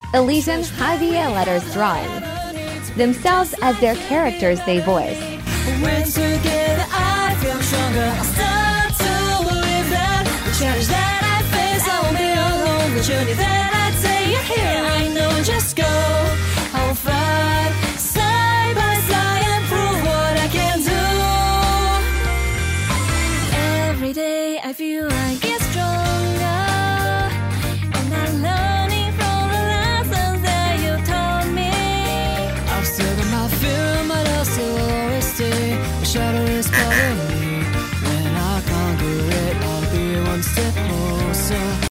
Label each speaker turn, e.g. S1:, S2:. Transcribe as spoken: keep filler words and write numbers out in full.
S1: Elysian, Javier letters drawing. Themselves as their characters they voice.
S2: When together I feel stronger. I start to believe that we cherish